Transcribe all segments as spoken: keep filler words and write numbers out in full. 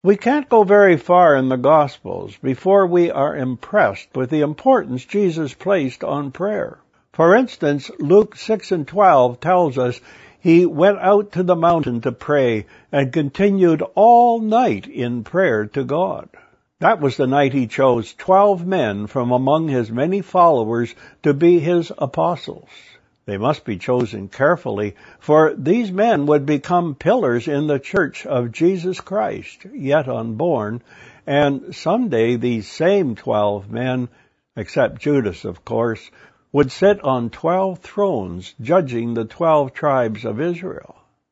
We can't go very far in the Gospels before we are impressed with the importance Jesus placed on prayer. For instance, Luke six and twelve tells us he went out to the mountain to pray and continued all night in prayer to God. That was the night he chose twelve men from among his many followers to be his apostles. They must be chosen carefully, for these men would become pillars in the church of Jesus Christ, yet unborn, and someday these same twelve men, except Judas, of course, would sit on twelve thrones, judging the twelve tribes of Israel.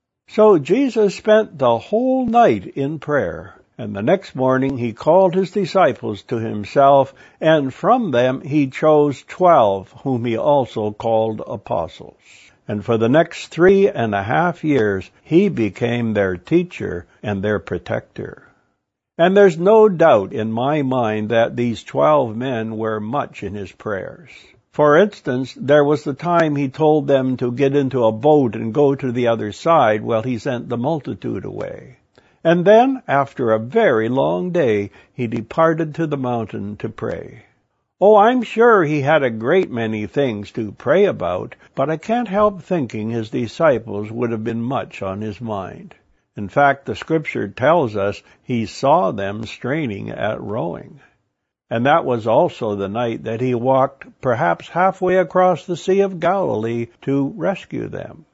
So Jesus spent the whole night in prayer, and the next morning he called his disciples to himself, and from them he chose twelve, whom he also called apostles. And for the next three and a half years he became their teacher and their protector. And there's no doubt in my mind that these twelve men were much in his prayers. For instance, there was the time he told them to get into a boat and go to the other side while he sent the multitude away. And then, after a very long day, he departed to the mountain to pray. Oh, I'm sure he had a great many things to pray about, but I can't help thinking his disciples would have been much on his mind. In fact, the Scripture tells us he saw them straining at rowing. And that was also the night that he walked perhaps halfway across the Sea of Galilee to rescue them.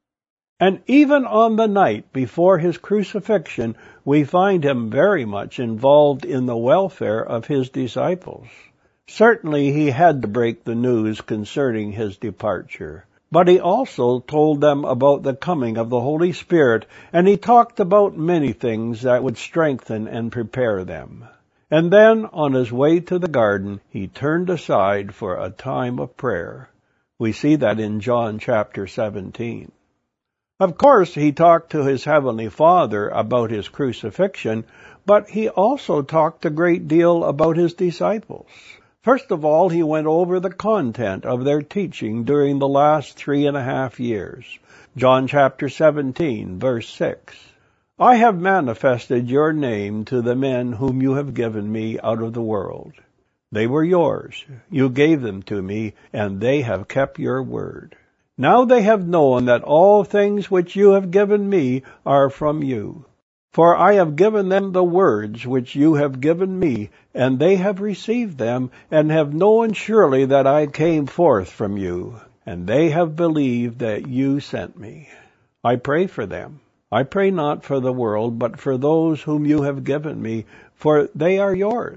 And even on the night before his crucifixion, we find him very much involved in the welfare of his disciples. Certainly he had to break the news concerning his departure, but he also told them about the coming of the Holy Spirit, and he talked about many things that would strengthen and prepare them. And then, on his way to the garden, he turned aside for a time of prayer. We see that in John chapter seventeen. Of course, he talked to his heavenly Father about his crucifixion, but he also talked a great deal about his disciples. First of all, he went over the content of their teaching during the last three and a half years. John chapter seventeen, verse six. I have manifested your name to the men whom you have given me out of the world. They were yours. You gave them to me, and they have kept your word. Now they have known that all things which you have given me are from you. For I have given them the words which you have given me, and they have received them, and have known surely that I came forth from you, and they have believed that you sent me. I pray for them. I pray not for the world, but for those whom you have given me, for they are yours.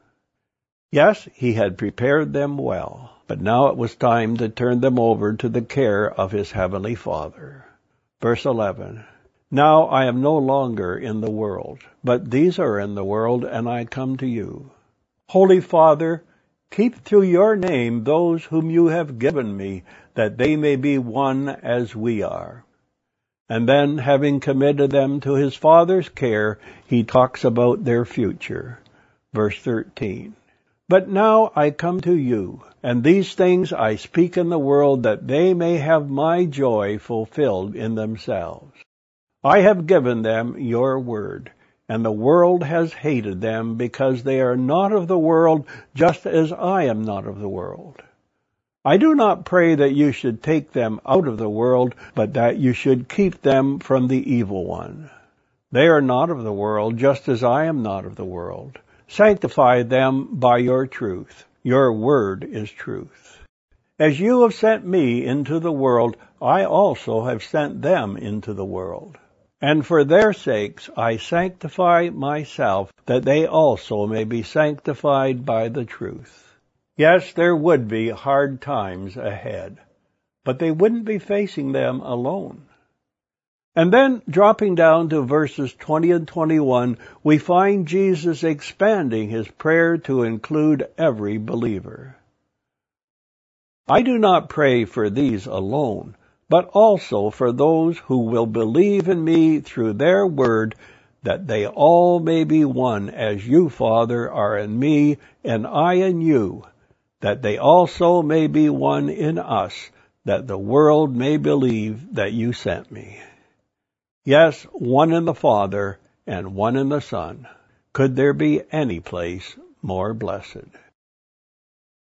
Yes, he had prepared them well. But now it was time to turn them over to the care of his heavenly Father. Verse eleven. Now I am no longer in the world, but these are in the world, and I come to you. Holy Father, keep through your name those whom you have given me, that they may be one as we are. And then, having committed them to his Father's care, he talks about their future. Verse thirteen. But now I come to you, and these things I speak in the world, that they may have my joy fulfilled in themselves. I have given them your word, and the world has hated them, because they are not of the world, just as I am not of the world. I do not pray that you should take them out of the world, but that you should keep them from the evil one. They are not of the world, just as I am not of the world. Sanctify them by your truth. Your word is truth. As you have sent me into the world, I also have sent them into the world. And for their sakes I sanctify myself, that they also may be sanctified by the truth. Yes, there would be hard times ahead, but they wouldn't be facing them alone. And then, dropping down to verses twenty and twenty-one, we find Jesus expanding his prayer to include every believer. I do not pray for these alone, but also for those who will believe in me through their word, that they all may be one, as you, Father, are in me, and I in you, that they also may be one in us, that the world may believe that you sent me. Yes, one in the Father, and one in the Son. Could there be any place more blessed?